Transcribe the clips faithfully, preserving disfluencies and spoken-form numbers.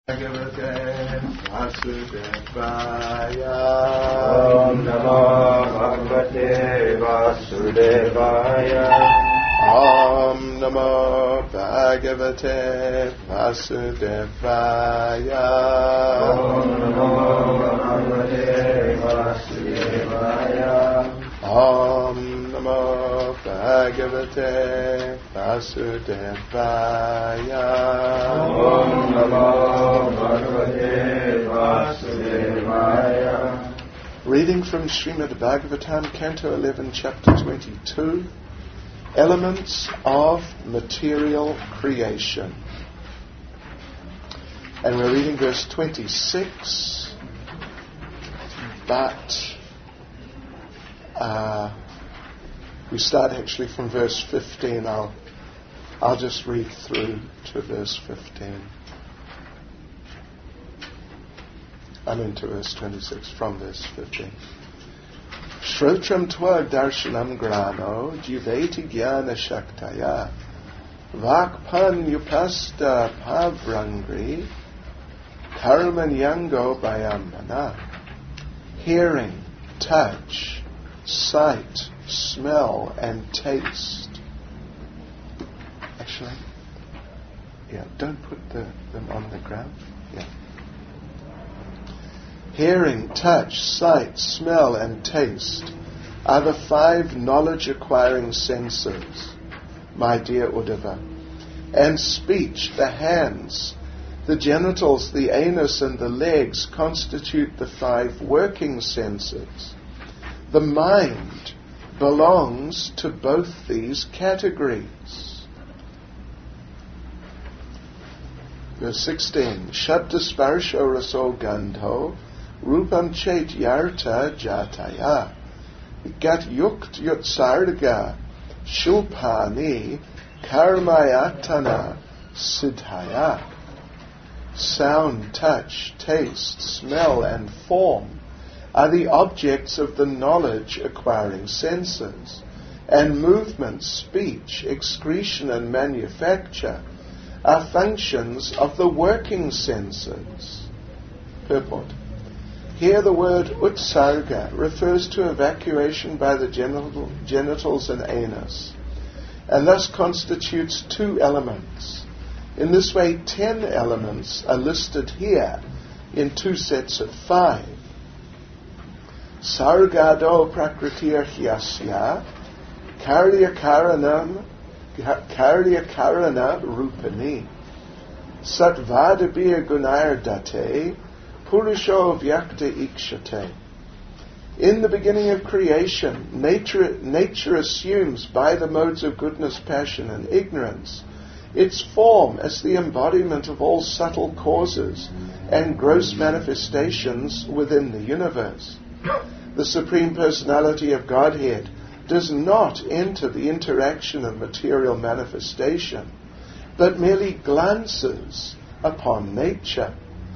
Bhagavate Vasudevaya. Om Namo Bhagavate Vasudevaya. Om Namo Bhagavate Vasudevaya. Om Namo Bhagavate Vasudevaya. Om Namo Bhagavate Vasudevaya. Om Namo Bhagavate Vasudevaya. Reading from Srimad Bhagavatam, Canto eleven, Chapter twenty-two, Elements of Material Creation. And we're reading verse twenty-six, but uh, we start actually from verse fifteen. I'll, I'll just read through to verse fifteen. I'm into verse twenty-six from verse fifteen. Shrotram tva darshanam grano jiveti jnana shaktaya vakpan upasta pavrangri karmanyango bayamana. Hearing, touch, sight, smell, and taste. Actually, yeah, don't put the, them on the ground. Yeah. Hearing, touch, sight, smell, and taste are the five knowledge-acquiring senses, my dear Uddhava. And speech, the hands, the genitals, the anus, and the legs constitute the five working senses. The mind belongs to both these categories. Verse sixteen. Shabda sparsho raso gandho Rupam chet yarta jataya gat yukt yutsarga shulpani karmayatana siddhaya. Sound, touch, taste, smell, and form are the objects of the knowledge-acquiring senses, and movement, speech, excretion, and manufacture are functions of the working senses. Purport. Here the word utsarga refers to evacuation by the genital, genitals and anus, and thus constitutes two elements. In this way, ten elements are listed here in two sets of five. Sargado prakritir hyasya karya karanam karya karana rupani satvadabir gunayar date Purusho vyakta ikshate. In the beginning of creation, nature, nature assumes by the modes of goodness, passion, and ignorance its form as the embodiment of all subtle causes and gross manifestations within the universe. The Supreme Personality of Godhead does not enter the interaction of material manifestation, but merely glances upon nature.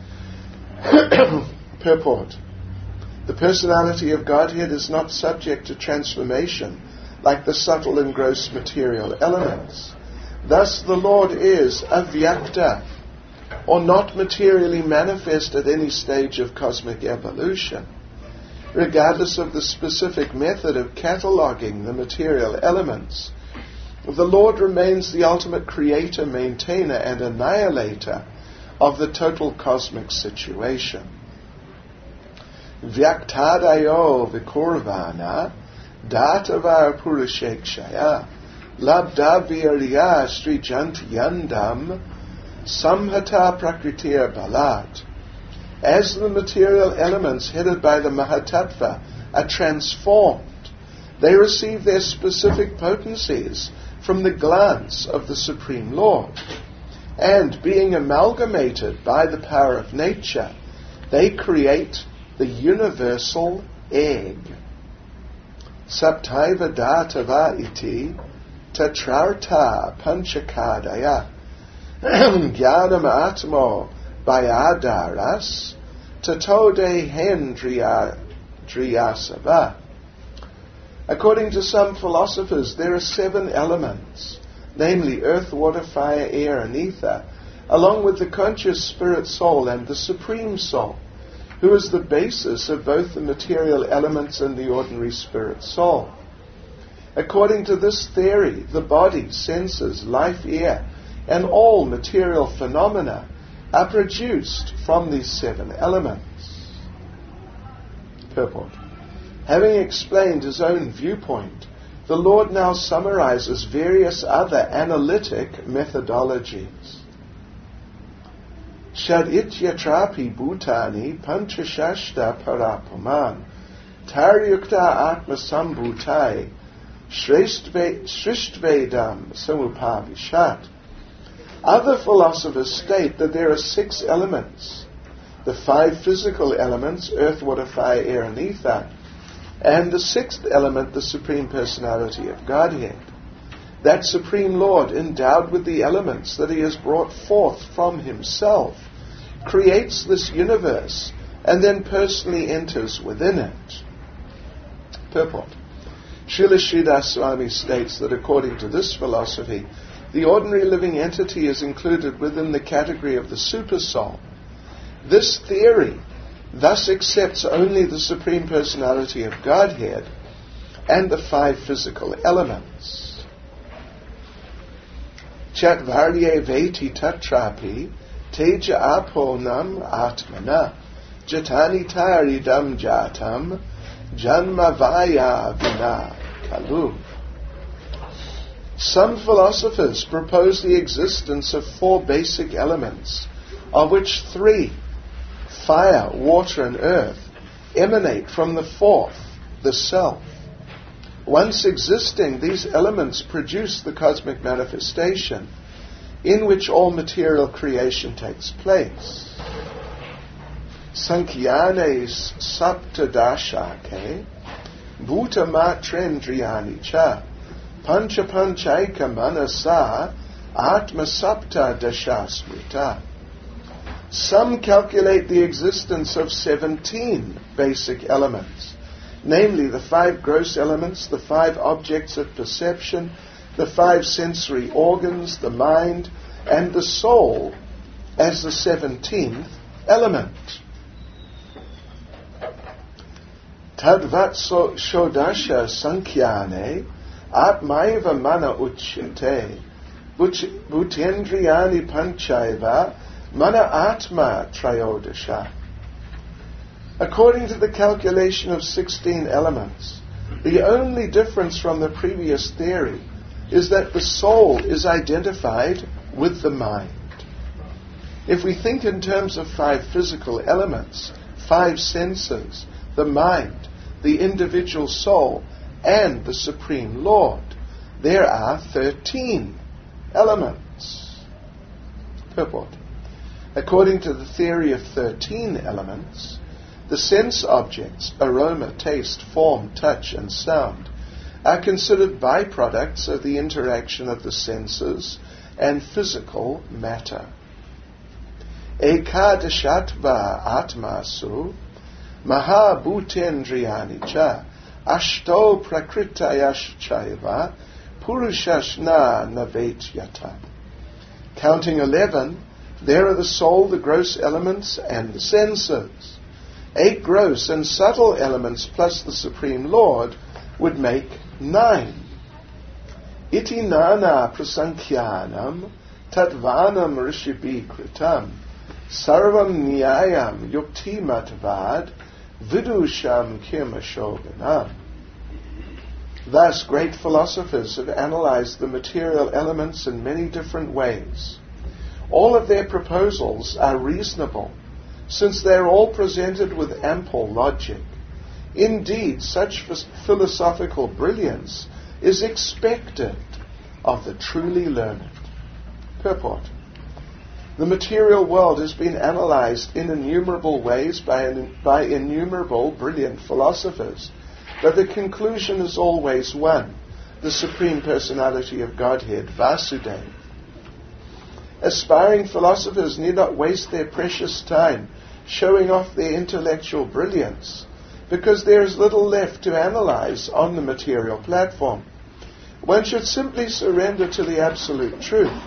Purport. The personality of Godhead is not subject to transformation like the subtle and gross material elements. Thus the Lord is avyakta, or not materially manifest at any stage of cosmic evolution. Regardless of the specific method of cataloguing the material elements, the Lord remains the ultimate creator, maintainer, and annihilator of the total cosmic situation. Vyaktadayo vikurvana datavar purushekshaya labdavirya srijantiyandam samhata prakritir balat. As the material elements headed by the Mahatattva are transformed, they receive their specific potencies from the glance of the Supreme Lord. And being amalgamated by the power of nature, they create the universal egg. Saptaiva datava iti tatrarta panchakadaya jnanam atmo bayadaras tatode hendriyasava. According to some philosophers, there are seven elements, namely earth, water, fire, air, and ether, along with the conscious spirit soul and the supreme soul, who is the basis of both the material elements and the ordinary spirit soul. According to this theory, the body, senses, life, air, and all material phenomena are produced from these seven elements. Purport. Having explained his own viewpoint, the Lord now summarizes various other analytic methodologies. Shadityatrapi bhutani panchashashta parapuman taryukta atma sambhutai srishtvedam samupavishat. Other philosophers state that there are six elements: the five physical elements, earth, water, fire, air, and ether, and the sixth element, the Supreme Personality of Godhead. That Supreme Lord, endowed with the elements that He has brought forth from Himself, creates this universe and then personally enters within it. Purport. Srila Sridhar Swami states that according to this philosophy, the ordinary living entity is included within the category of the Supersoul. This theory thus accepts only the Supreme Personality of Godhead and the five physical elements. Chatvarye veti tatrapi teja aponam atmana jatani taridam jatam janmavaya vina kalu. Some philosophers propose the existence of four basic elements, of which three, fire, water, and earth, emanate from the fourth, the self. Once existing, these elements produce the cosmic manifestation in which all material creation takes place. Sankyanes saptadashake bhutamatrendriyani cha pancha panchaika manasa atma sapta dashasmrita. Some calculate the existence of seventeen basic elements, namely the five gross elements, the five objects of perception, the five sensory organs, the mind, and the soul as the seventeenth element. Tadvatso shodasha sankyane atmaiva mana uchyate bhutendriyani panchaiva mana atma trayodasha. According to the calculation of sixteen elements, the only difference from the previous theory is that the soul is identified with the mind. If we think in terms of five physical elements, five senses, the mind, the individual soul, and the Supreme Lord, there are thirteen elements. Purport. According to the theory of thirteen elements, the sense objects, aroma, taste, form, touch, and sound, are considered byproducts of the interaction of the senses and physical matter. Ekadashatva atmasu mahabhutendriyani cha ashto prakritayaschaiva purushashna navetyata. Counting eleven, there are the soul, the gross elements, and the senses. Eight gross and subtle elements plus the Supreme Lord would make nine. Iti nana prasankhyanam tatvanam rishibhi kritam sarvam nyayam yukti matvad vidusham kirmashoganam. Thus, great philosophers have analyzed the material elements in many different ways. All of their proposals are reasonable, since they are all presented with ample logic. Indeed, such philosophical brilliance is expected of the truly learned. Purport. The material world has been analyzed in innumerable ways by, by innumerable brilliant philosophers, but the conclusion is always one: the Supreme Personality of Godhead, Vasudeva. Aspiring philosophers need not waste their precious time showing off their intellectual brilliance, because there is little left to analyze on the material platform. One should simply surrender to the absolute truth,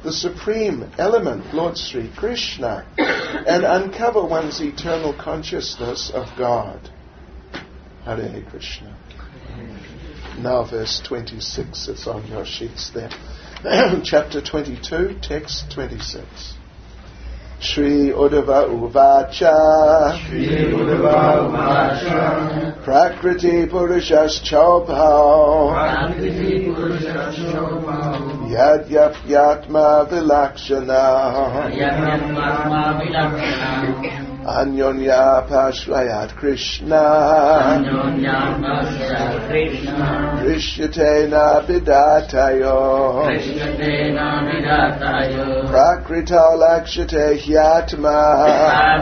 the supreme element, Lord Sri Krishna, and uncover one's eternal consciousness of God. Hare Krishna. Now verse twenty-six, it's on your sheets there. Chapter twenty-two, text twenty-six. Shri Uddhava Uvacha Shri Uddhava Uvacha Prakriti Purushas Chobhau Prakriti Purushas Chobhau Yad Yap Yatma Vilakshana Yadhyatma Vilakshana Anyonya Pashrayat Krishna Anyonya Pashrayat Krishna Drishyatena Bidatayo Krishnatena Vidatayo Prakrita Lakshate Hyatma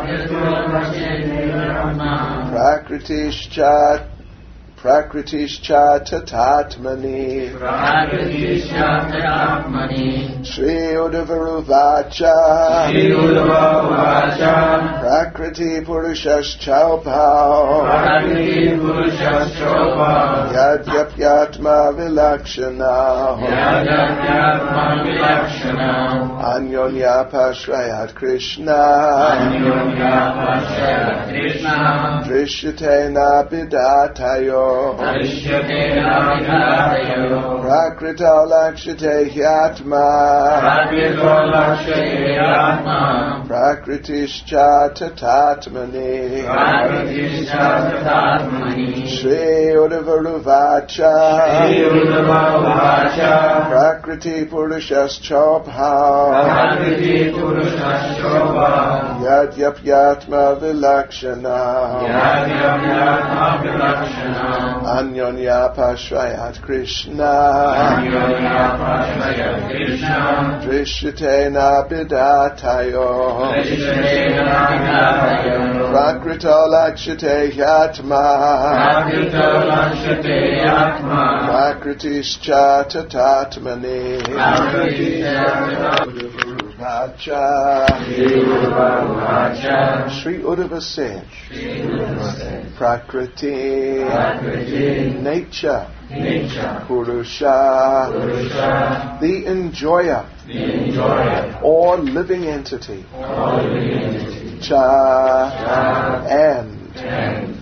Prakritischat Prakritischat Tatatmani Prakritischat Tatatmani Shri Uddhavaruvacha Shri Uddhavaruvacha Prakriti Purushas Chaubhau Prakriti Purushas Chaubhau Yadyapyatma Vilakshana Yadyapyatma Vilakshana Anyonya Pashrayat Krishna Anyonya Pashrayat Krishna Drishyatena Bidatayo Drishyatena Vidatayo Prakrita Lakshate Hyatma Prakrita Lakshate Hyatma Prakritischat Tatatmani Prakritischat Tatatmani Shri Uddhavaruvacha Shri Uddhavaruvacha Prakriti Purushas Chobhau Prakriti Purushas Chobhau Yadyapyatma Vilakshana Yadyapyatma Vilakshana Anyonya Pashrayat Krishna Anyonya Pashrayat Krishna Drishyatena Bidatayo Drishyatena Vidatayo Prakrita Lakshate Hyatma Prakrita Lakshate Hyatma Prakritischat Tatatmani Prakritischat Uddhavaruvacha Shri Uddhavaruvacha Shri Uddhava said, Shri Uddhava said Prakriti, Prakriti nature, Nature Purusha, Purusha the enjoyer, the enjoyer or living entity, or living entity Cha, Cha and, and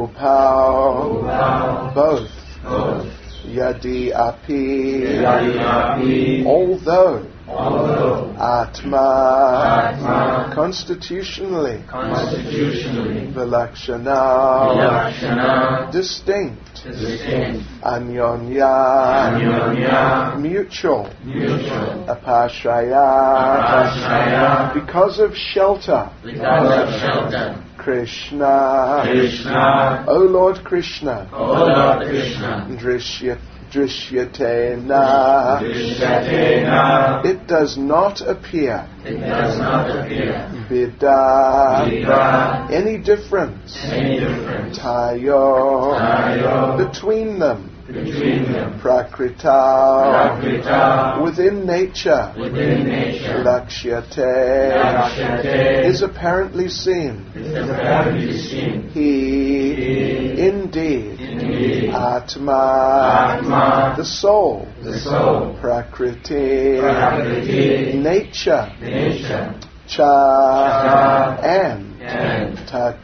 Upau, Upau both, both Yadi Api, Yadi Api although although Atma, Atma constitutionally, constitutionally Vilakshana, Vilakshana distinct, distinct Anyonya, Anyonya mutual, mutual Apashraya, Apashraya because of shelter, because of shelter Krishna, Krishna O Lord Krishna, O Lord Krishna Drishya, Drishyatena, Drishyatena it does not appear, it does not appear Vida, Vida any difference, any difference Tayo, Tayo between them, between them Prakrita, Prakrita within nature, within nature Lakshyate, Lakshyate is apparently seen. is apparently seen. He, He indeed, indeed Atma, Atma the soul, the soul Prakriti, Prakriti nature, nature Cha, Cha and, and Tata,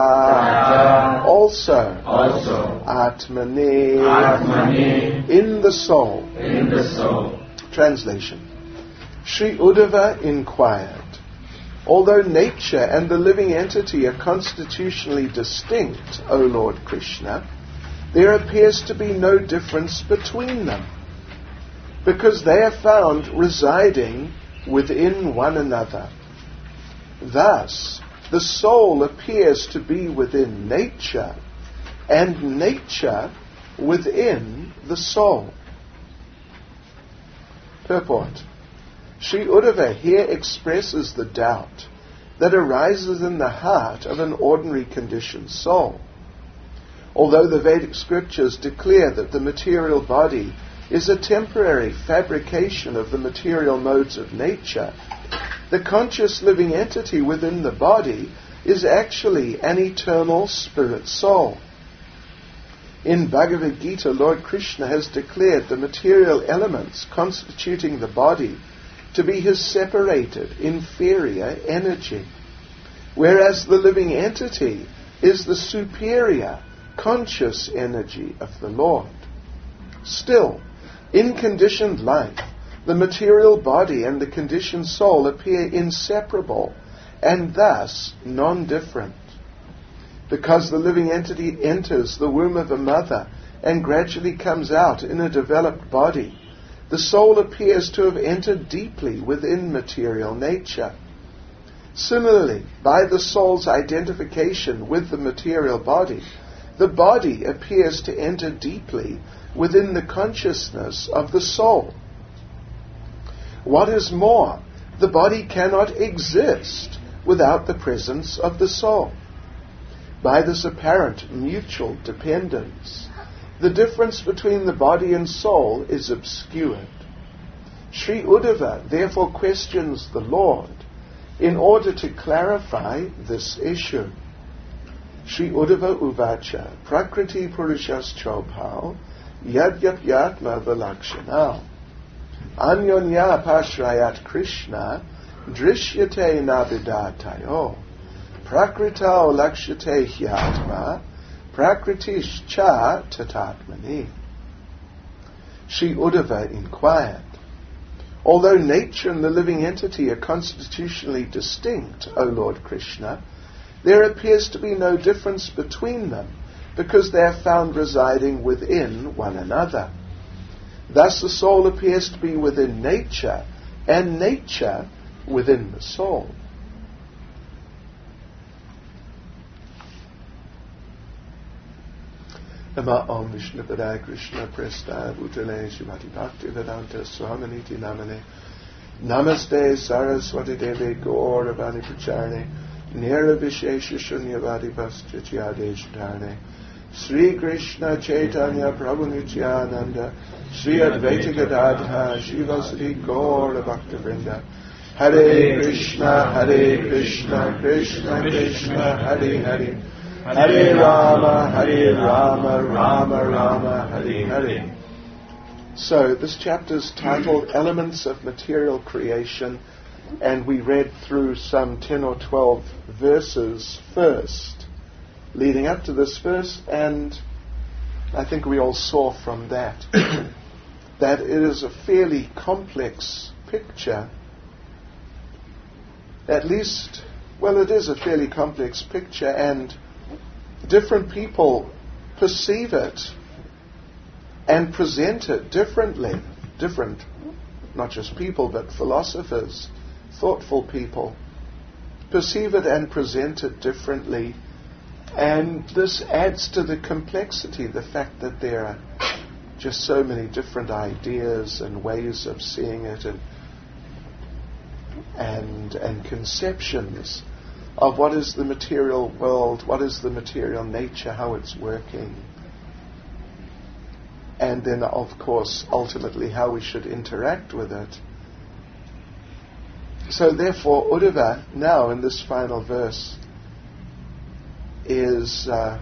Tata also, also Atmani, Atmani in the soul. in the soul. Translation. Sri Uddhava inquired, although nature and the living entity are constitutionally distinct, O Lord Krishna, there appears to be no difference between them, because they are found residing within one another. Thus, the soul appears to be within nature, and nature within the soul. Purport. Sri Uddhava here expresses the doubt that arises in the heart of an ordinary conditioned soul. Although the Vedic scriptures declare that the material body is a temporary fabrication of the material modes of nature, the conscious living entity within the body is actually an eternal spirit soul. In Bhagavad Gita, Lord Krishna has declared the material elements constituting the body to be his separated, inferior energy, whereas the living entity is the superior, conscious energy of the Lord. Still, in conditioned life, the material body and the conditioned soul appear inseparable and thus non-different. Because the living entity enters the womb of a mother and gradually comes out in a developed body, the soul appears to have entered deeply within material nature. Similarly, by the soul's identification with the material body, the body appears to enter deeply within the consciousness of the soul. What is more, the body cannot exist without the presence of the soul. By this apparent mutual dependence, the difference between the body and soul is obscured. Sri Uddhava therefore questions the Lord in order to clarify this issue. Sri Uddhava Uvacha Prakriti Purushas Chobhau Yadyap Yatma Vilakshanau Anyonya Pashrayat Krishna Drishyate Navidatayo Prakritao Lakshyate Hyatma Prakritish Cha Tatatmani. Sri Uddhava inquired, although nature and the living entity are constitutionally distinct, O Lord Krishna, there appears to be no difference between them, because they are found residing within one another. Thus the soul appears to be within nature, and nature within the soul. Nama Om Vishnu Padaya Krishna Prestaya Bhutale Shivati Bhakti Vedanta Swaminiti Namane Namaste Saraswati Devi Gauravani Pracharne Nira Vishesha Shunyavadi Vaschachyadesh Dharne Sri Krishna Chaitanya Prabhu Nityananda Sri Advaita Gadadha Shivasati Gaura Bhakta Vrinda Hare Krishna Hare Krishna Krishna Krishna Hare Hare Hare Rama Hare Rama Rama Rama Hare Hare. So this chapter is titled Elements of Material Creation, and we read through some ten or twelve verses first, leading up to this verse, and I think we all saw from that that it is a fairly complex picture. At least, well, it is a fairly complex picture, and different people perceive it and present it differently. Different, not just people, but philosophers, thoughtful people, perceive it and present it differently. And this adds to the complexity, the fact that there are just so many different ideas and ways of seeing it, and and, and conceptions of what is the material world, what is the material nature, how it's working, and then, of course, ultimately how we should interact with it. So therefore, Uddhava, now in this final verse, is, uh,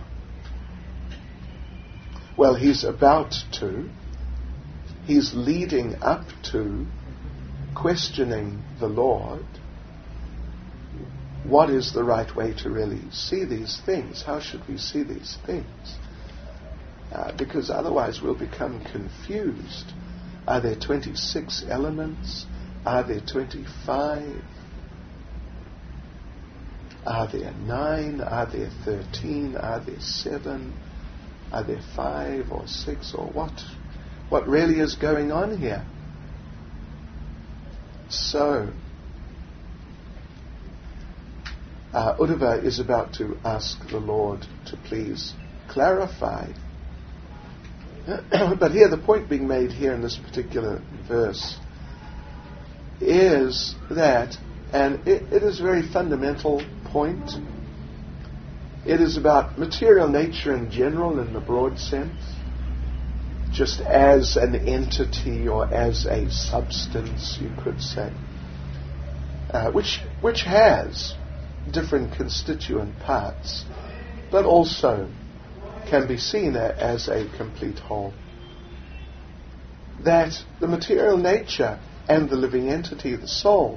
well, he's about to, he's leading up to questioning the Lord. What is the right way to really see these things? How should we see these things? Uh, because otherwise we'll become confused. Are there twenty-six elements? Are there twenty-five? Are there nine? Are there thirteen? Are there seven? Are there five or six? Or what? What really is going on here? So, Uh, Uddhava is about to ask the Lord to please clarify. But here, the point being made here in this particular verse is that, and it, it is a very fundamental point, it is about material nature in general in the broad sense, just as an entity or as a substance, you could say, uh, which which has different constituent parts, but also can be seen as a complete whole. That the material nature and the living entity, the soul,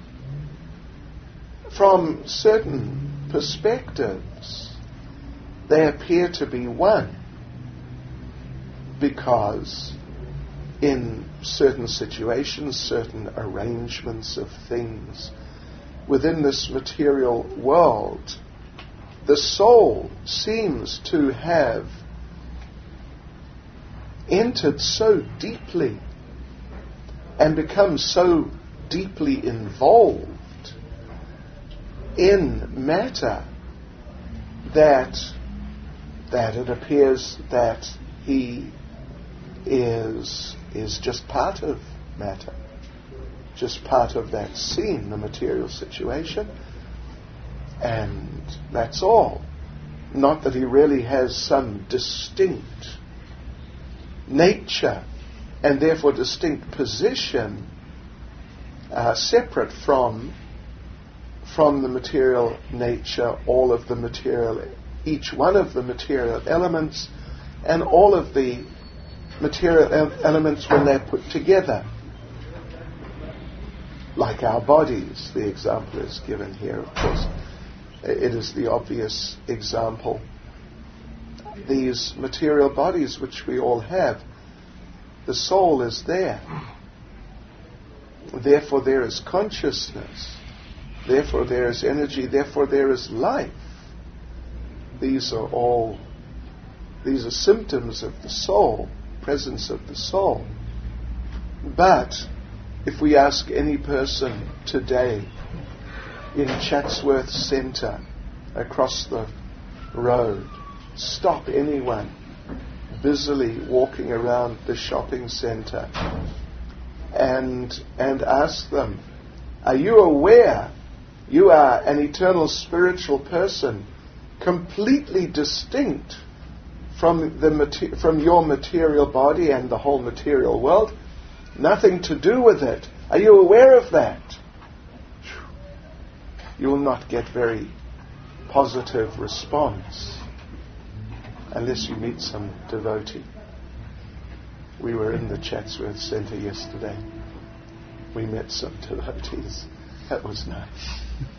from certain perspectives, they appear to be one, because in certain situations, certain arrangements of things within this material world, the soul seems to have entered so deeply and become so deeply involved in matter that that it appears that he is is just part of matter, just part of that scene, the material situation, and that's all. Not that he really has some distinct nature and therefore distinct position uh, separate from from the material nature, all of the material, each one of the material elements, and all of the material el- elements when they're put together. Like our bodies, the example is given here, of course. It is the obvious example. These material bodies which we all have, the soul is there. Therefore there is consciousness. Therefore there is energy. Therefore there is life. These are all, these are symptoms of the soul, presence of the soul. But if we ask any person today in Chatsworth Centre, across the road, stop anyone busily walking around the shopping centre and and ask them, are you aware you are an eternal spiritual person, completely distinct from the mater- from your material body and the whole material world, nothing to do with it? Are you aware of that? You will not get very positive response unless you meet some devotee. We were in the Chatsworth Centre yesterday. We met some devotees. That was nice.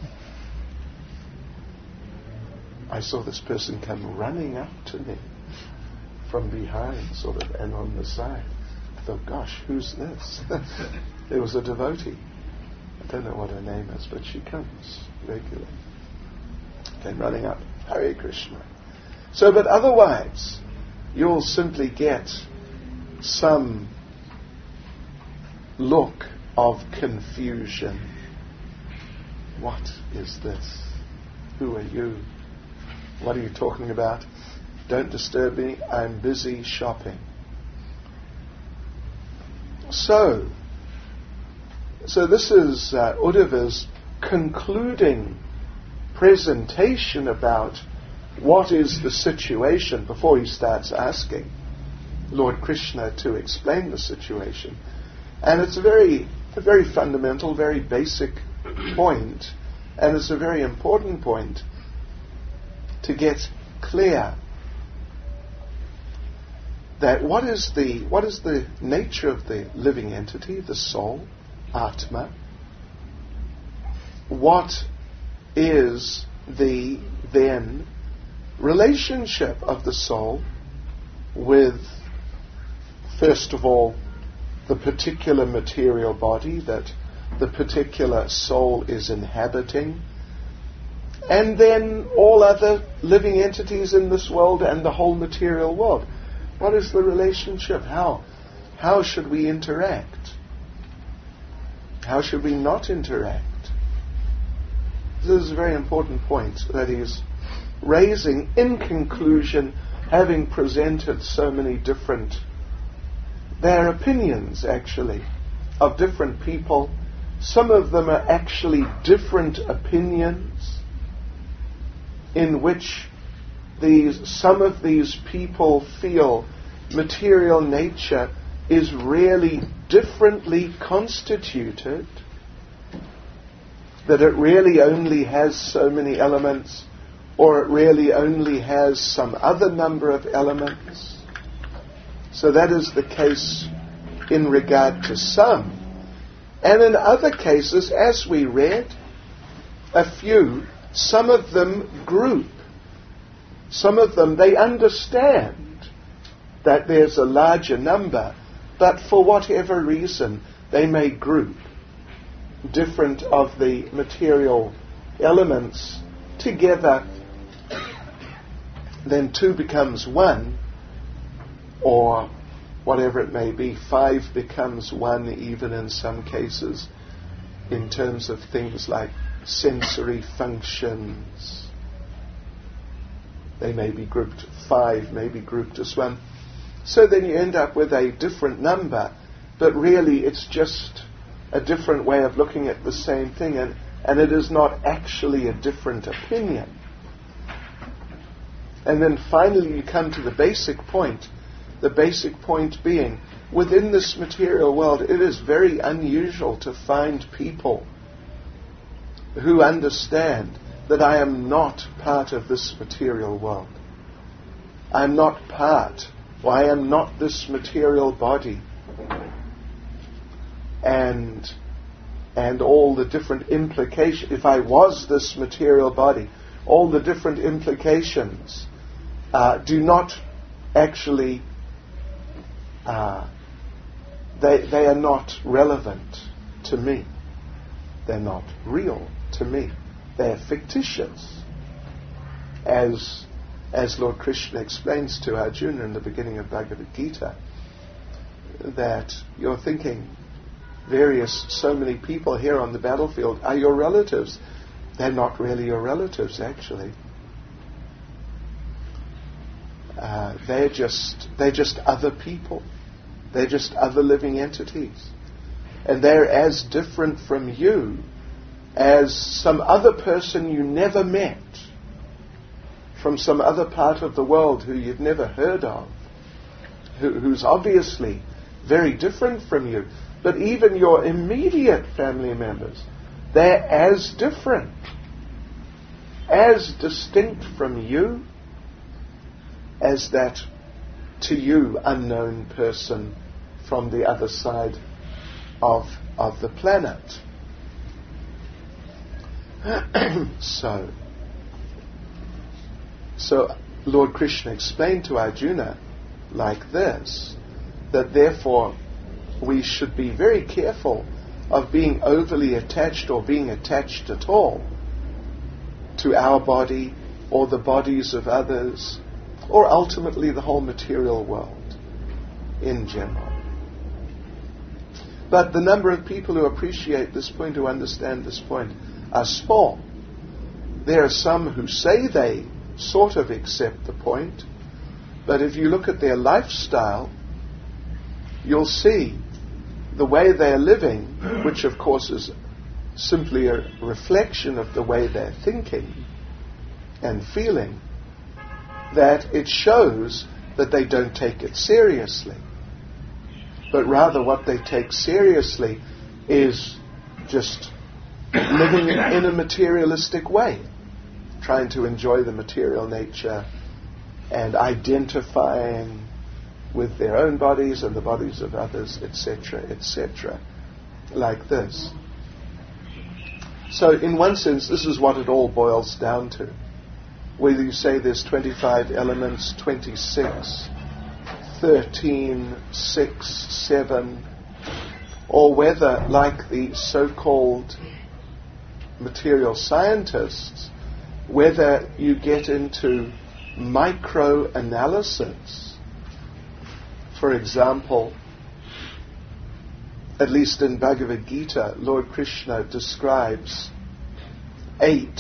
I saw this person come running up to me from behind, sort of, and on the side. I thought, gosh, who's this? There was a devotee. I don't know what her name is, but she comes regularly. Came running up. Hare Krishna. So, but otherwise, you'll simply get some look of confusion. What is this? Who are you? What are you talking about? Don't disturb me. I'm busy shopping. So, so this is uh, Uddhava's concluding presentation about what is the situation before he starts asking Lord Krishna to explain the situation. And it's a very, a very fundamental, very basic point, and it's a very important point to get clear that what is the what is the nature of the living entity, the soul, Atma. What is the then relationship of the soul with, first of all, the particular material body that the particular soul is inhabiting, and then all other living entities in this world and the whole material world. What is the relationship? How, how should we interact? How should we not interact? This is a very important point that he's raising in conclusion, having presented so many different, their opinions actually, of different people. Some of them are actually different opinions in which these some of these people feel material nature is really differently constituted, that it really only has so many elements, or it really only has some other number of elements. So that is the case in regard to some. And in other cases, as we read, a few, some of them group. Some of them, they understand that there's a larger number, but for whatever reason, they may group different of the material elements together. Then two becomes one, or whatever it may be, five becomes one, even in some cases, in terms of things like sensory functions. They may be grouped, five may be grouped as one. So then you end up with a different number, but really it's just a different way of looking at the same thing, and, and it is not actually a different opinion. And then finally you come to the basic point, the basic point being, within this material world, it is very unusual to find people who understand that I am not part of this material world. I am not part, or I am not this material body. And, and all the different implications, if I was this material body, all the different implications uh, do not actually, uh, they, they are not relevant to me. They're not real to me. They're fictitious. As, as Lord Krishna explains to Arjuna in the beginning of Bhagavad Gita, that you're thinking various, so many people here on the battlefield are your relatives. They're not really your relatives, actually. Uh, they're just they're just other people. They're just other living entities. And they're as different from you as some other person you never met, from some other part of the world who you've never heard of, who, who's obviously very different from you. But even your immediate family members, they're as different, as distinct from you as that to you unknown person from the other side of, of the planet. so, so Lord Krishna explained to Arjuna like this, that therefore we should be very careful of being overly attached or being attached at all to our body or the bodies of others or ultimately the whole material world in general. But the number of people who appreciate this point, who understand this point, are small. There are some who say they sort of accept the point, but if you look at their lifestyle, you'll see the way they're living, which of course is simply a reflection of the way they're thinking and feeling, that it shows that they don't take it seriously. But rather what they take seriously is just living in, in a materialistic way, trying to enjoy the material nature and identifying with their own bodies and the bodies of others, et cetera, et cetera, like this. So in one sense, this is what it all boils down to. Whether you say there's twenty-five elements, twenty-six, thirteen, six, seven, or whether, like the so-called material scientists, whether you get into micro-analysis. For example, at least in Bhagavad Gita, Lord Krishna describes eight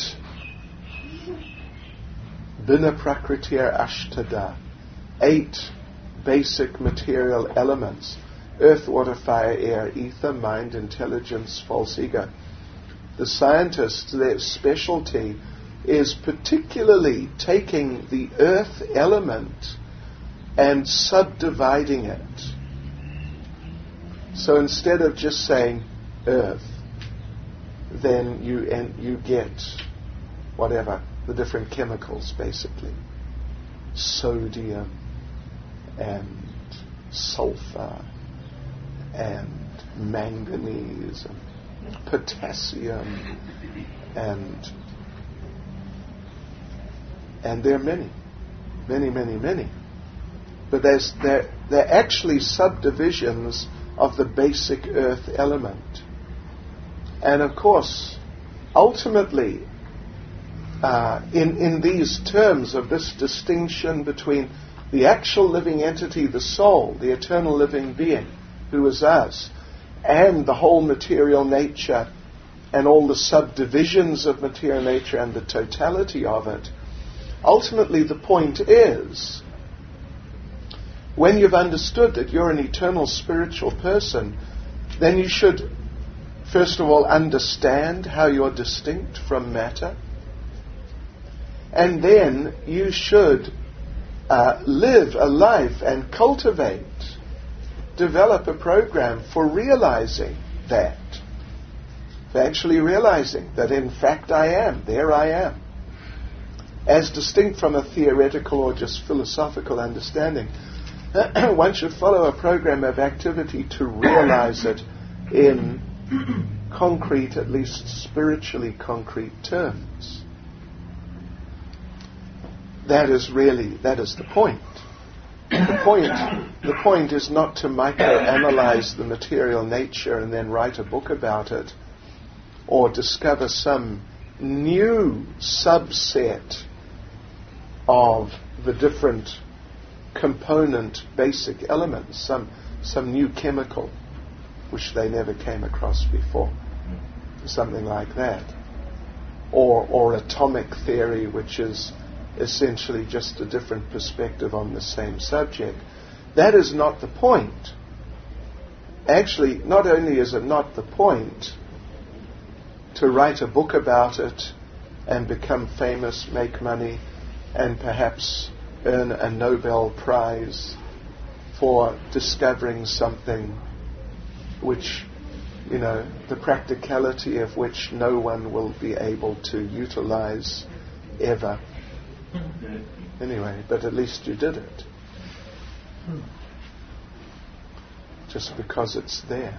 Bina Prakritir Ashtada, eight basic material elements: earth, water, fire, air, ether, mind, intelligence, false ego. The scientists, their specialty is particularly taking the earth element and subdividing it. So instead of just saying earth, then you and you get whatever, the different chemicals basically. Sodium and sulfur and manganese and potassium, and and there are many, many, many, many. But there's, they're, they're actually subdivisions of the basic earth element. And of course, ultimately, uh, in, in these terms of this distinction between the actual living entity, the soul, the eternal living being, who is us, and the whole material nature, and all the subdivisions of material nature and the totality of it, ultimately the point is, when you've understood that you're an eternal spiritual person, then you should, first of all, understand how you're distinct from matter. And then you should uh, live a life and cultivate, develop a program for realizing that. For actually realizing that in fact I am, there I am. As distinct from a theoretical or just philosophical understanding, one should follow a program of activity to realize it in concrete, at least spiritually concrete terms. That is really, that is the point. The point, the point is not to microanalyze the material nature and then write a book about it, or discover some new subset of the different component basic elements, some some new chemical which they never came across before, something like that, or or atomic theory, which is essentially just a different perspective on the same subject. That is not the point. Actually, not only is it not the point to write a book about it and become famous, make money, and perhaps earn a Nobel Prize for discovering something which, you know, the practicality of which no one will be able to utilize ever. Anyway, but at least you did it. Just because it's there.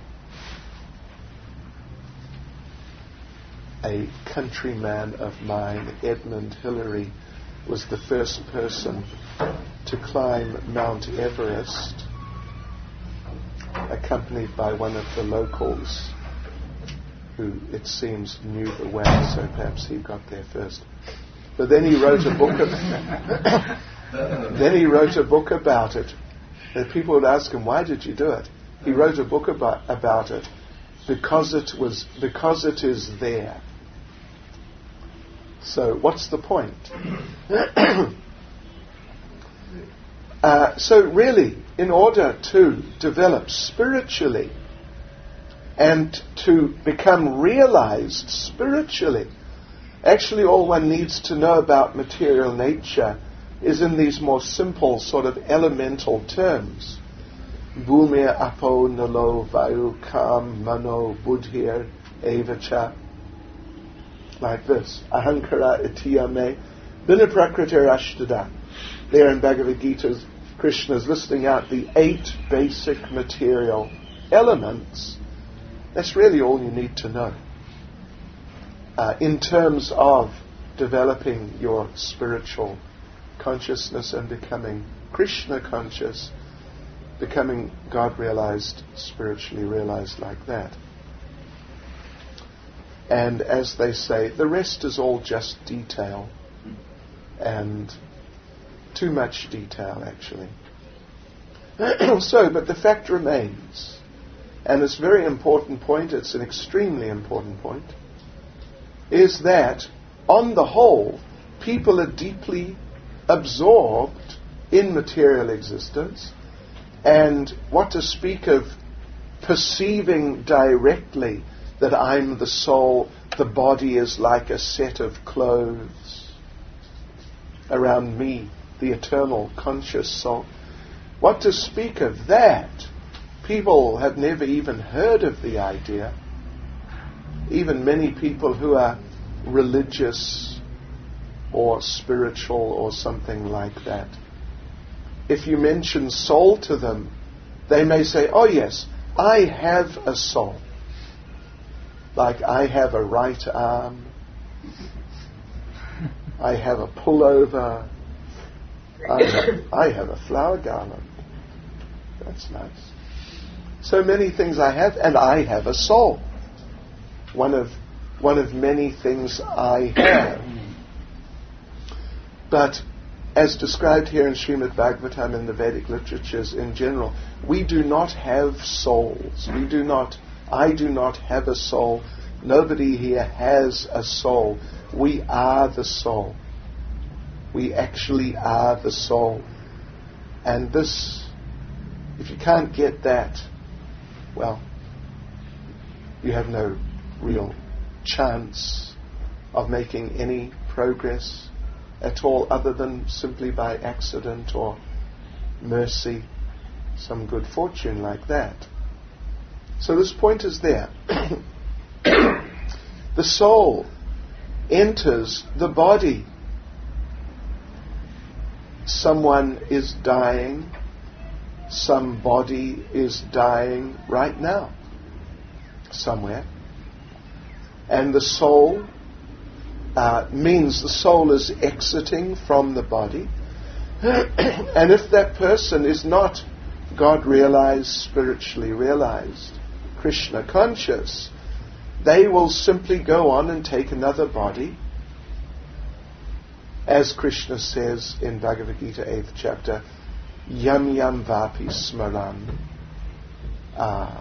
A countryman of mine, Edmund Hillary, was the first person to climb Mount Everest, accompanied by one of the locals who, it seems, knew the way, so perhaps he got there first. But then he wrote a book about then he wrote a book about it. And people would ask him, why did you do it? He wrote a book about about it because it was because it is there. So what's the point? uh, so really, in order to develop spiritually and to become realized spiritually, actually all one needs to know about material nature is in these more simple sort of elemental terms. Bhumir apo nalo vayu kam mano buddhir evacha. Like this. Ahankara itiyame bina prakritir ashtada. There in Bhagavad Gita, Krishna is listing out the eight basic material elements. That's really all you need to know. Uh, in terms of developing your spiritual consciousness and becoming Krishna conscious, becoming God realized, spiritually realized like that. And as they say, the rest is all just detail, and too much detail actually. So, but the fact remains, and it's a very important point, it's an extremely important point, is that on the whole, people are deeply absorbed in material existence, and what to speak of perceiving directly that I'm the soul, the body is like a set of clothes around me, the eternal conscious soul. What to speak of that? People have never even heard of the idea. Even many people who are religious or spiritual or something like that. If you mention soul to them, they may say, oh yes, I have a soul. Like I have a right arm, I have a pullover, I have, I have a flower garland. That's nice. So many things I have, and I have a soul. One of one of many things I have. But as described here in Srimad Bhagavatam and the Vedic literatures in general, we do not have souls. We do not, I do not have a soul. Nobody here has a soul. We are the soul. We actually are the soul. And this, if you can't get that, well, you have no real chance of making any progress at all, other than simply by accident or mercy, some good fortune like that. So this point is there. The soul enters the body. Someone is dying. Some body is dying right now, somewhere. And the soul uh, means the soul is exiting from the body. And if that person is not God realized, spiritually realized, Krishna conscious, they will simply go on and take another body. As Krishna says in Bhagavad Gita, eighth chapter, Yam yam vapi smaran. Uh,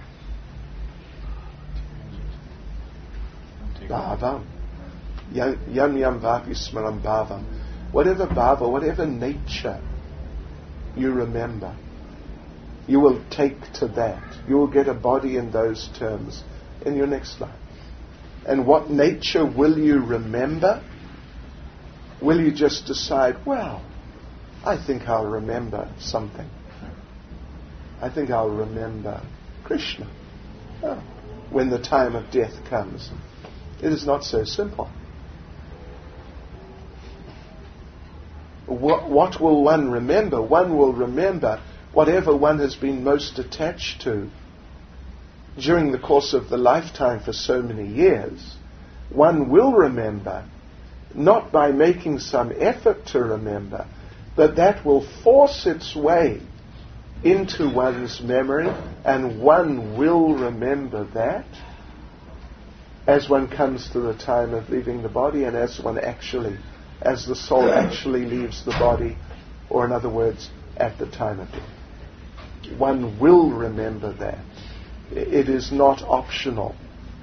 bhavam. Yam yam vapi smaran bhavam. Whatever bhava, whatever nature you remember, you will take to that. You will get a body in those terms in your next life. And what nature will you remember? Will you just decide, well, I think I'll remember something. I think I'll remember Krishna. Oh, when the time of death comes. It is not so simple. What, what will one remember? One will remember whatever one has been most attached to during the course of the lifetime for so many years. One will remember, not by making some effort to remember, but that will force its way into one's memory, and one will remember that as one comes to the time of leaving the body, and as one actually, as the soul actually leaves the body, or in other words, at the time of death. One will remember that. It is not optional.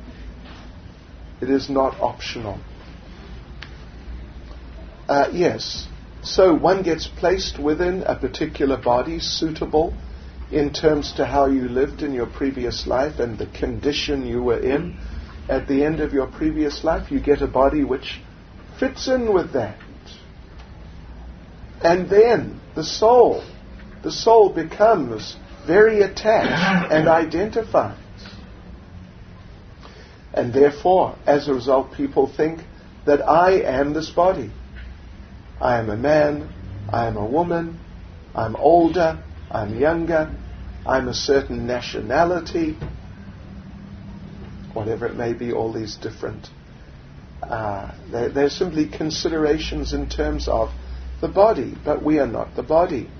It is not optional. Uh, yes, so one gets placed within a particular body suitable in terms to how you lived in your previous life and the condition you were in at the end of your previous life. You get a body which fits in with that. And then the soul, the soul becomes very attached and identifies. And therefore, as a result, people think that I am this body. I am a man, I am a woman, I'm older, I'm younger, I'm a certain nationality, whatever it may be, all these different. Uh, they're, they're simply considerations in terms of the body, but we are not the body.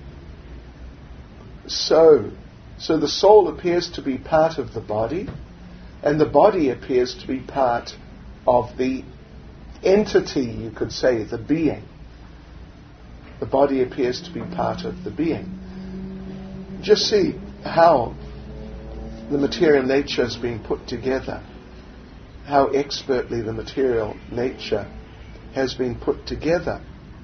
So, so the soul appears to be part of the body, and the body appears to be part of the entity, you could say, the being. The body appears to be part of the being. Just see how the material nature is being put together, how expertly the material nature has been put together.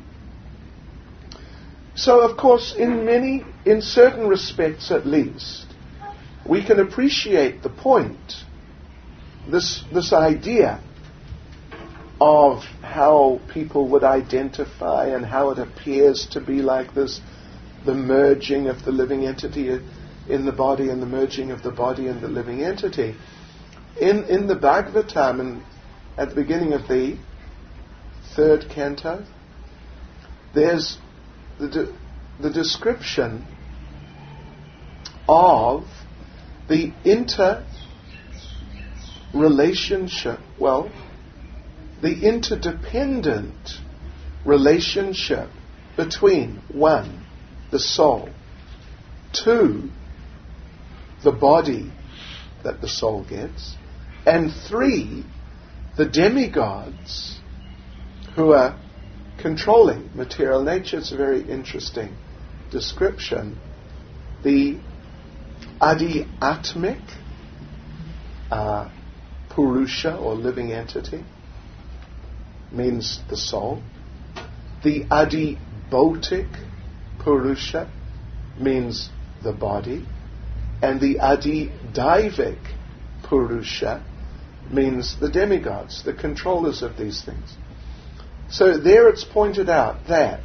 So, of course, in many, in certain respects at least, we can appreciate the point, this this idea of how people would identify and how it appears to be like this, the merging of the living entity in the body and the merging of the body in the living entity. In in the Bhagavatam, and at the beginning of the third canto, there's the de- the description of the inter-relationship, well, the interdependent relationship between, one, the soul, two, the body that the soul gets, and three, the demigods who are controlling material nature. It's a very interesting description. The Adi-atmic uh, Purusha, or living entity, means the soul. The Adi-bhotic Purusha means the body. And the Adi-daivic Purusha means the demigods, the controllers of these things. So there it's pointed out that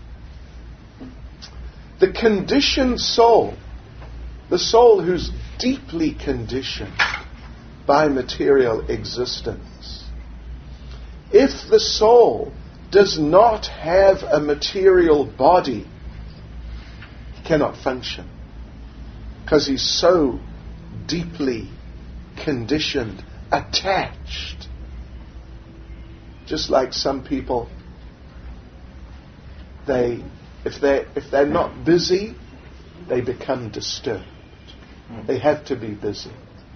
the conditioned soul, the soul who's deeply conditioned by material existence, if the soul does not have a material body, he cannot function, because he's so deeply conditioned, attached. Just like some people, they, if they if they're not busy, they become disturbed. They have to be busy.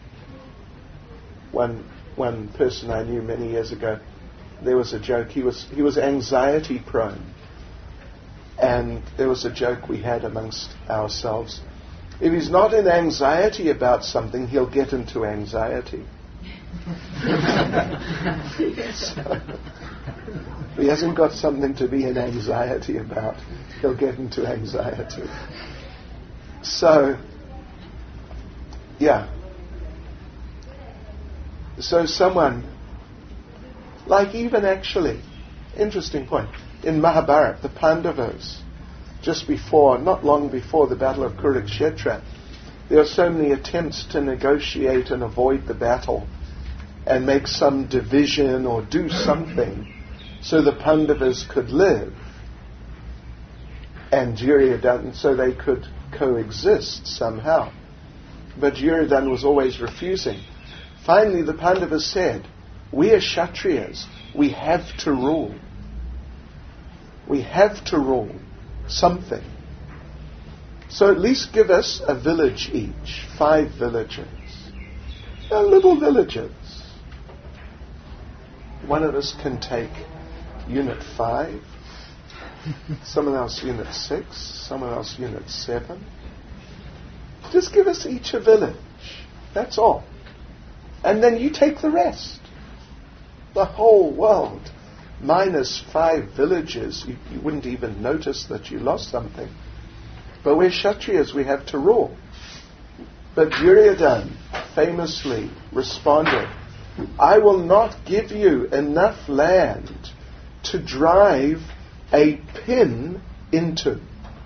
One one person I knew many years ago, there was a joke. He was he was anxiety prone, and there was a joke we had amongst ourselves. If he's not in anxiety about something, he'll get into anxiety. So, if he hasn't got something to be in anxiety about, he'll get into anxiety. So, yeah. So someone, like even actually, interesting point, in Mahabharata, the Pandavas, just before, not long before the Battle of Kurukshetra, there are so many attempts to negotiate and avoid the battle and make some division or do something so the Pandavas could live and Duryodhana, so they could coexist somehow. But Duryodhana was always refusing. Finally, the Pandavas said, "We are Kshatriyas. We have to rule. We have to rule something. So at least give us a village each, five villages. They're little villages. One of us can take unit five, someone else unit six, someone else unit seven. Just give us each a village. That's all. And then you take the rest. The whole world, minus five villages, you, you wouldn't even notice that you lost something. But we're Kshatriyas, we have to rule." But Duryodhana famously responded, "I will not give you enough land to drive a pin into.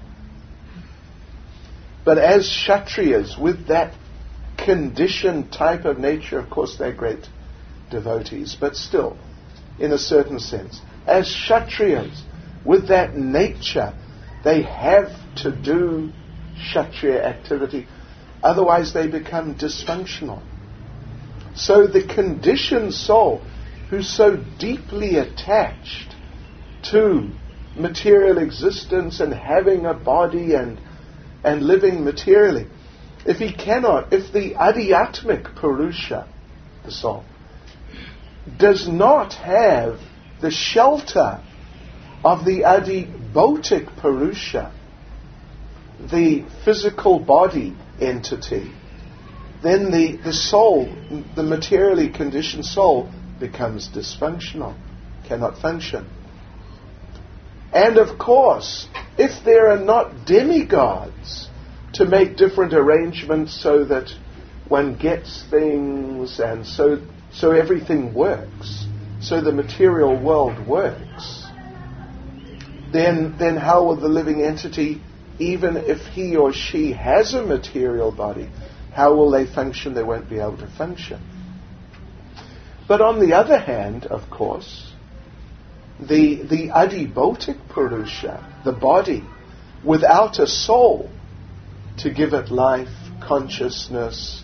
But as Kshatriyas, with that conditioned type of nature, of course they're great devotees, but still, in a certain sense, as Kshatriyas, with that nature, they have to do Kshatriya activity, otherwise they become dysfunctional. So the conditioned soul, who's so deeply attached to material existence and having a body and and living materially, if he cannot, if the Adhyatmic Purusha, the soul, does not have the shelter of the Adibhotic Purusha, the physical body entity, then the, the soul, the materially conditioned soul, becomes dysfunctional, cannot function. And of course, if there are not demigods to make different arrangements so that one gets things and so so everything works, so the material world works, then then how will the living entity, even if he or she has a material body, how will they function? They won't be able to function. But on the other hand, of course, the the Adibhotic Purusha, the body, without a soul to give it life, consciousness,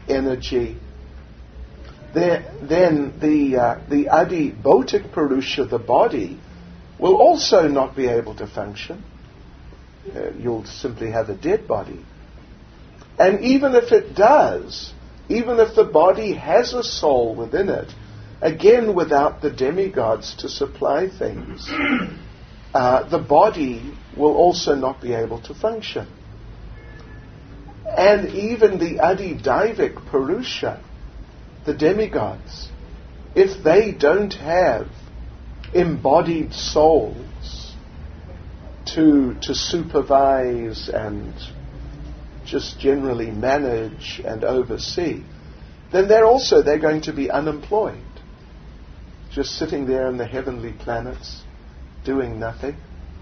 energy, there, then the uh, the Adi Bhotik Purusha, the body, will also not be able to function. Uh, you'll simply have a dead body. And even if it does, even if the body has a soul within it, again without the demigods to supply things, uh, the body will also not be able to function. And even the Adi Daivik Purusha, the demigods, if they don't have embodied souls to to supervise and just generally manage and oversee, then they're also they're going to be unemployed, just sitting there in the heavenly planets, doing nothing.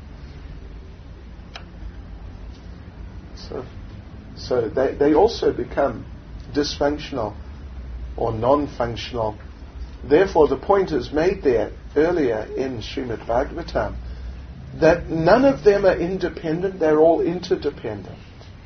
So, so they, they also become dysfunctional or non-functional. Therefore, the point is made there earlier in Srimad Bhagavatam that none of them are independent, they're all interdependent.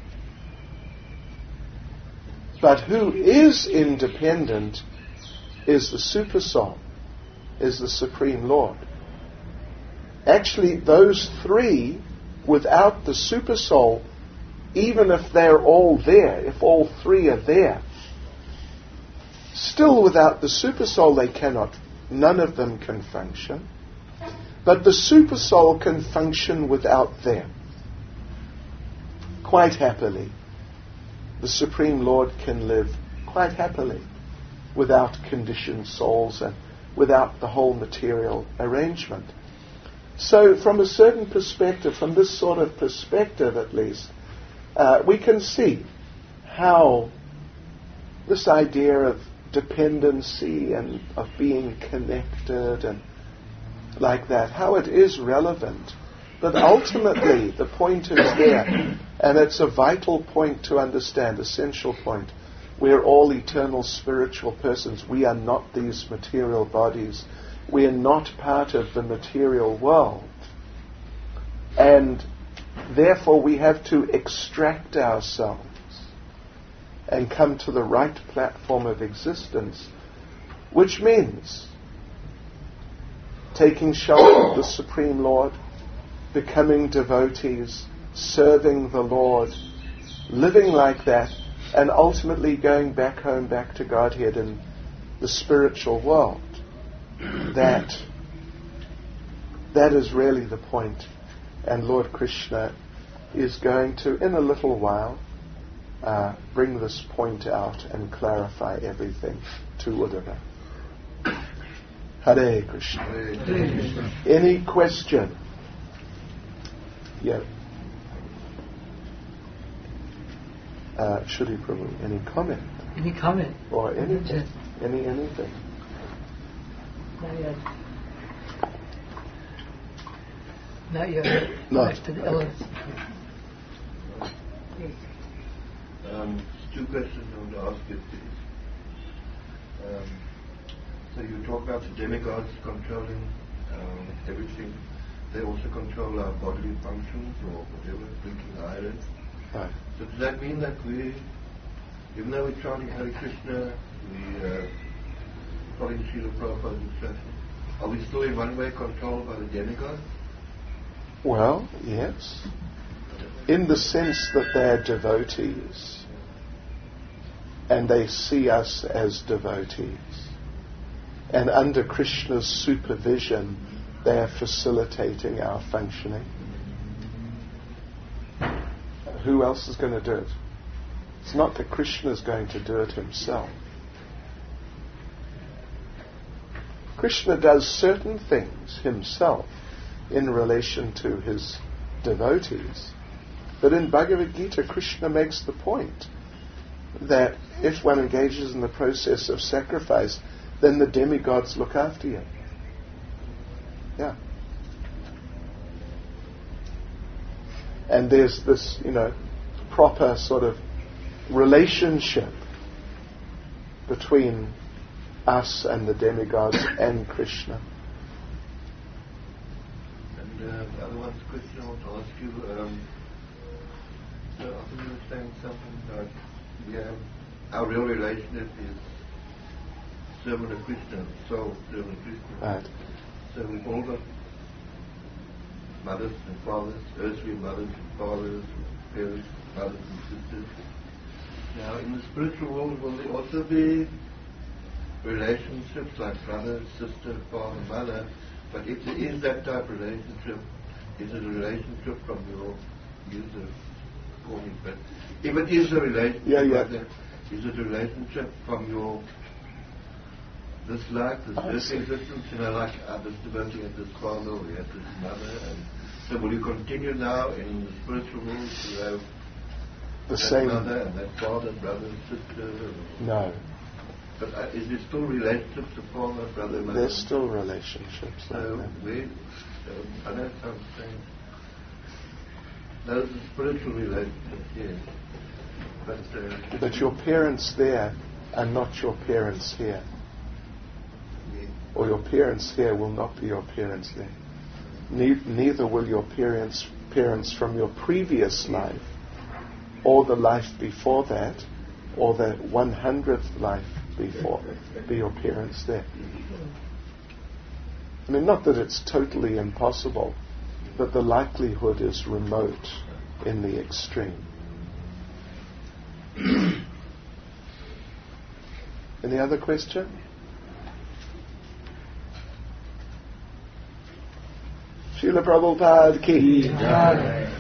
But who is independent is the Super Soul, is the Supreme Lord. Actually, those three, without the Super Soul, even if they're all there, if all three are there, still without the Super Soul they cannot, none of them can function. But the Super Soul can function without them, quite happily. The Supreme Lord can live quite happily without conditioned souls and without the whole material arrangement. So from a certain perspective, from this sort of perspective at least, uh, we can see how this idea of dependency and of being connected and like that, how it is relevant. But ultimately, the point is there, and it's a vital point to understand, essential point. We're all eternal spiritual persons. We are not these material bodies. We are not part of the material world. And therefore we have to extract ourselves and come to the right platform of existence, which means taking shelter of the Supreme Lord, becoming devotees, serving the Lord, living like that, and ultimately going back home, back to Godhead in the spiritual world. That, that is really the point. And Lord Krishna is going to, in a little while, uh, bring this point out and clarify everything to Uddhava. Hare Krishna. Hare Krishna. Any question? Yeah. Uh, Shri Prabhu, any comment? Any comment? Or anything? Any anything? Not yet. Not yet. Not. Back to the elders. Um, two questions I want to ask you, please. Um, so you talk about the demigods controlling um, everything. They also control our bodily functions or whatever, blinking eyelids. Right. So does that mean that we, even though we're chanting Hare Krishna, we uh, following Srila Prabhupada's instruction, are we still in one way controlled by the demigods? Well, yes. In the sense that they're devotees and they see us as devotees. And under Krishna's supervision, they are facilitating our functioning. Who else is going to do it? It's not that Krishna is going to do it himself. Krishna does certain things himself in relation to his devotees. But in Bhagavad Gita, Krishna makes the point that if one engages in the process of sacrifice, then the demigods look after you. Yeah. And there's this, you know, proper sort of relationship between us and the demigods and Krishna. And uh, the other one's question I want to ask you, um, so often you were saying something about we have our real relationship is servant of Krishna, soul servant of Krishna. Right. So we've all got mothers and fathers, earthly mothers and fathers, parents, brothers and sisters. Now, in the spiritual world, will there also be relationships like brother, sister, father, mother? But if there is that type of relationship, is it a relationship from your user calling? But if it is a relationship, yeah, yeah. like that, is it a relationship from your this life, this earthly existence? You know, like uh, this devotee had this father, or he had this mother, and so will you continue now in the spiritual world to have The that same. mother and that father, brother, sister? No. But uh, is there still relationships to father, brother, mother? There's still relationships So like that. we, uh, I know it sounds strange. Those are spiritual relationships, yes. But, uh, But your parents there are not your parents here. yeah. Or your parents here will not be your parents there. Ne- neither will your parents parents from your previous life, or the life before that, or the one hundredth life before, be your parents there. I mean, not that it's totally impossible, but the likelihood is remote in the extreme. Any other question? Srila Prabhupada ki.